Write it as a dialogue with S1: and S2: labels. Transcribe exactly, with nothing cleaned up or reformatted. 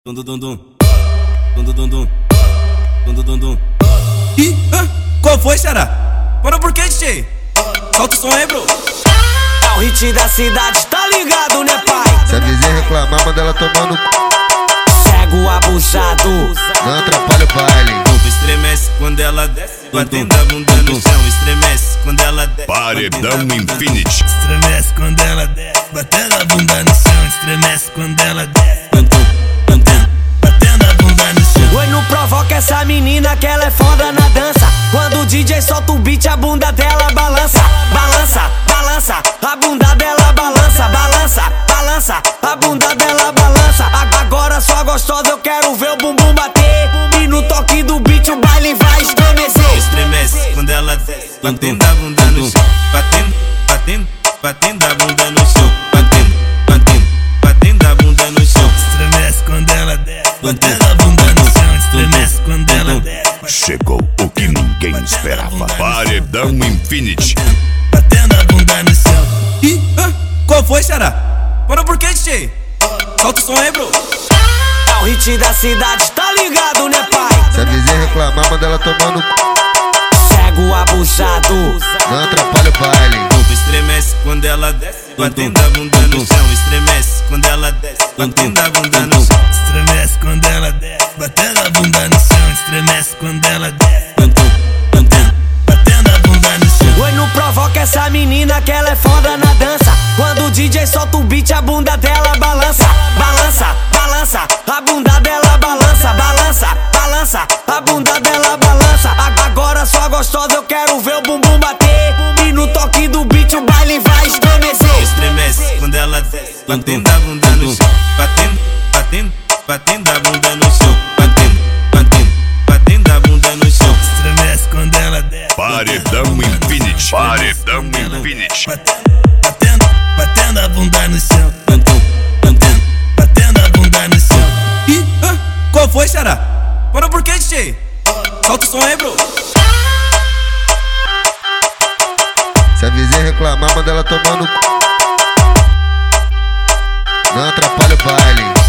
S1: Dum dum dum dum dum dum dum dum dum dum dum. Ih, ah, qual foi, Xará? Parou por quê, D J? Solta o som aí, bro.
S2: É o hit da cidade, tá ligado, né, pai?
S3: Se a vizinha reclamar, manda ela tomando
S2: cego abusado,
S3: não atrapalha o baile.
S1: Estremece quando ela desce, batendo a bunda no chão. Estremece quando ela desce,
S4: Paredão Infinity.
S1: Estremece quando ela desce, batendo a bunda no chão. Estremece quando ela desce, batendo a bunda no chão.
S2: Oi, não provoca essa menina que ela é foda na dança. Quando o D J solta o beat, a bunda dela balança, balança, balança. A bunda dela balança, balança, balança. A bunda dela balança. Agora só gostosa, eu quero ver o bumbum bater. E no toque do beat o baile vai estremecer.
S1: Estremece quando ela desce, batendo a bunda no chão. Batendo, batendo, batendo a bunda no chão. Batendo, batendo, batendo a bunda no chão. Estremece quando ela desce, batendo a bunda no chão. Estremece quando ela desce.
S4: Chegou o que ninguém esperava. Paredão Infinity.
S1: Batendo a bunda no chão. Ih, ah, qual foi, Xará? Parou por quê, D J? Solta o som aí, bro.
S2: É o hit da cidade, tá ligado, né, pai?
S3: Se a vizinha reclamar, manda ela tomando
S2: Cego abusado,
S3: não atrapalha o baile.
S1: Estremece quando ela desce, batendo a bunda no chão. Estremece quando ela desce, batendo a bunda no chão. Estremece quando ela desce, batendo a bunda no chão. Estremece quando ela desce, batendo a bunda no chão.
S2: oi, não provoca essa menina que ela é foda na dança. Quando o D J solta o beat, a bunda dela balança, balança, balança. A bunda dela balança, balança, balança. A bunda dela balança. Agora só gostosa, eu quero ver o bumbum bater. E no toque do beat o baile vai estremecer.
S1: Estremece quando ela desce, batendo a bunda no chão. Batendo, batendo, batendo a bunda no chão. Batendo, batendo, batendo a bunda no chão. Estremece quando ela desce.
S4: Paredão Infinity. Paredão Infinity.
S1: Batendo, batendo, batendo a bunda no chão. Batendo, batendo, batendo a bunda no chão. Ih, ah, qual foi, Xará? Parou por quê, D J? Solta o som aí, bro.
S3: Se a vizinha reclamar, manda ela tomando não atrapalha o baile.